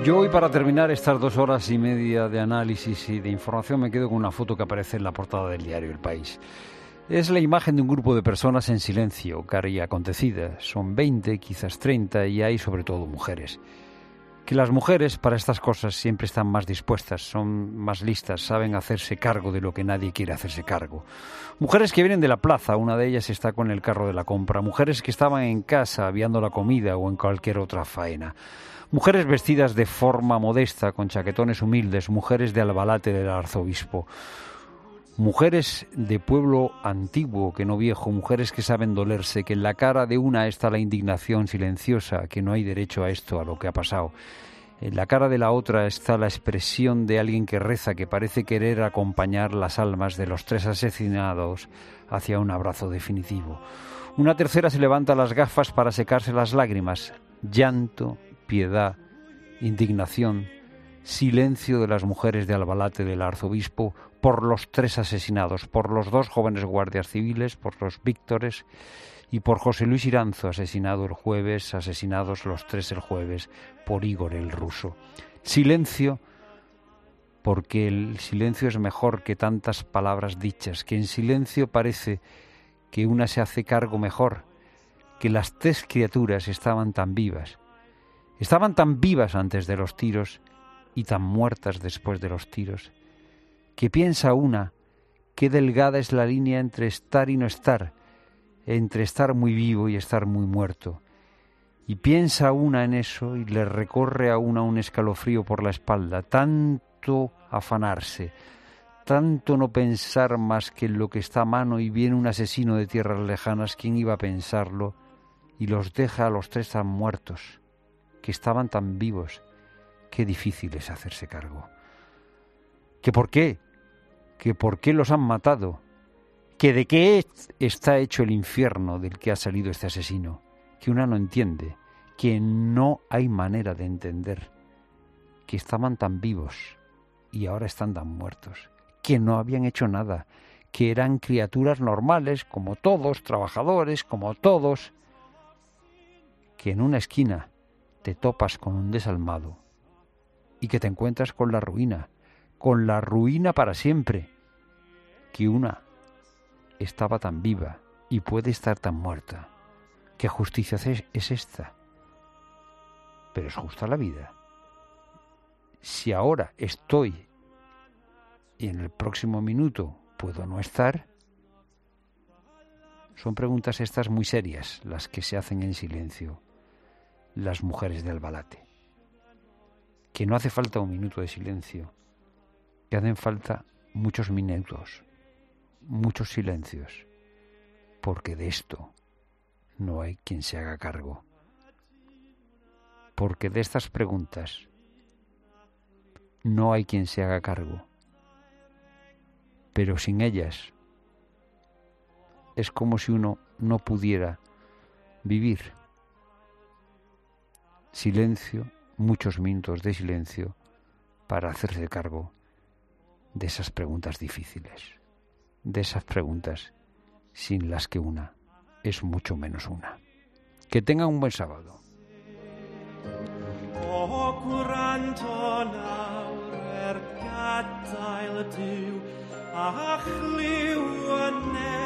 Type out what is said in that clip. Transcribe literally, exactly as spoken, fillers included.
Yo hoy, para terminar estas dos horas y media de análisis y de información, me quedo con una foto que aparece en la portada del diario El País. Es la imagen de un grupo de personas en silencio, cara y acontecida. Son veinte, quizás treinta, y hay sobre todo mujeres. Que las mujeres para estas cosas siempre están más dispuestas, son más listas, saben hacerse cargo de lo que nadie quiere hacerse cargo. Mujeres que vienen de la plaza, una de ellas está con el carro de la compra. Mujeres que estaban en casa aviando la comida o en cualquier otra faena. Mujeres vestidas de forma modesta, con chaquetones humildes, mujeres de albalate del arzobispo. Mujeres de pueblo antiguo, que no viejo, mujeres que saben dolerse, que en la cara de una está la indignación silenciosa, que no hay derecho a esto, a lo que ha pasado. En la cara de la otra está la expresión de alguien que reza, que parece querer acompañar las almas de los tres asesinados hacia un abrazo definitivo. Una tercera se levanta las gafas para secarse las lágrimas. Llanto, piedad, indignación, silencio de las mujeres de albalate del arzobispo por los tres asesinados, por los dos jóvenes guardias civiles, por los Víctores y por José Luis Iranzo, asesinado el jueves, asesinados los tres el jueves por Igor el ruso. Silencio, porque el silencio es mejor que tantas palabras dichas, que en silencio parece que una se hace cargo mejor, que las tres criaturas estaban tan vivas, estaban tan vivas antes de los tiros y tan muertas después de los tiros, que piensa una qué delgada es la línea entre estar y no estar, entre estar muy vivo y estar muy muerto. Y piensa una en eso y le recorre a una un escalofrío por la espalda, tanto afanarse, tanto no pensar más que en lo que está a mano, y viene un asesino de tierras lejanas, ¿quién iba a pensarlo? Y los deja a los tres tan muertos, que estaban tan vivos. Qué difícil es hacerse cargo. ¿Que por qué? ¿Que por qué los han matado? ¿Que de qué está hecho el infierno del que ha salido este asesino? Que una no entiende, que no hay manera de entender, que estaban tan vivos y ahora están tan muertos, que no habían hecho nada, que eran criaturas normales, como todos, trabajadores, como todos, que en una esquina te topas con un desalmado y que te encuentras con la ruina, con la ruina para siempre, que una estaba tan viva y puede estar tan muerta. ¿Qué justicia es esta? Pero es justa la vida. Si ahora estoy y en el próximo minuto puedo no estar, son preguntas estas muy serias las que se hacen en silencio las mujeres de Albalate. Que no hace falta un minuto de silencio, que hacen falta muchos minutos, muchos silencios, porque de esto no hay quien se haga cargo. Porque de estas preguntas no hay quien se haga cargo, pero sin ellas es como si uno no pudiera vivir. Silencio, muchos minutos de silencio para hacerse cargo de esas preguntas difíciles, de esas preguntas sin las que una es mucho menos una. Que tengan un buen sábado. O curanto nawr gadael ydw, a chliw y